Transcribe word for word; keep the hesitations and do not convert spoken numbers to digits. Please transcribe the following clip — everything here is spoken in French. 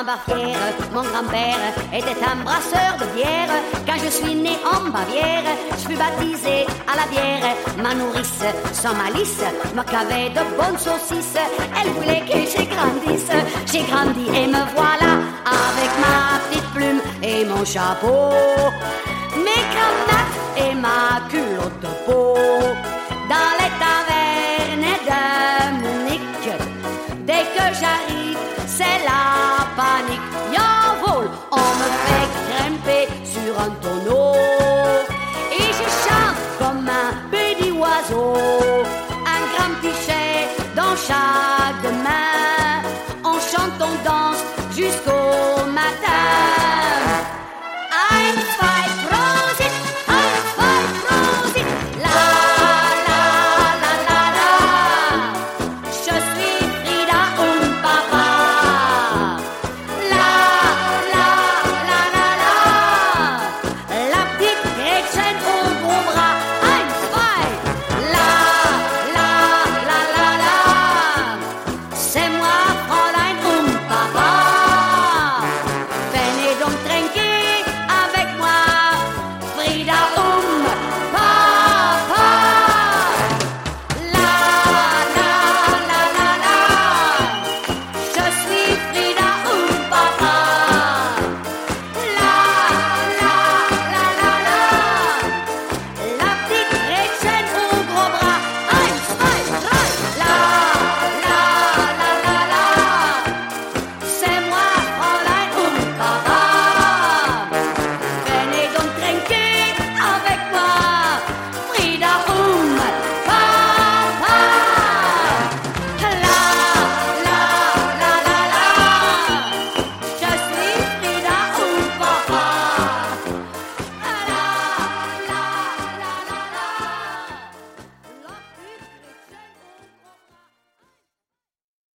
Bavière, mon grand-père était un brasseur de bière. Quand je suis née en Bavière, je fus baptisée à la bière. Ma nourrice, sans malice, me cavait de bonnes saucisses. Elle voulait que je grandisse. J'ai grandi et me voilà avec ma petite plume et mon chapeau, mes cravates et ma culotte de peau. Dans les tavernes de Munich, dès que j'arrive, c'est la panique. Y'envole, on me fait grimper sur un tonneau et je chante comme un petit oiseau. Un grand pichet dans chaque main, on chante, on danse jusqu'au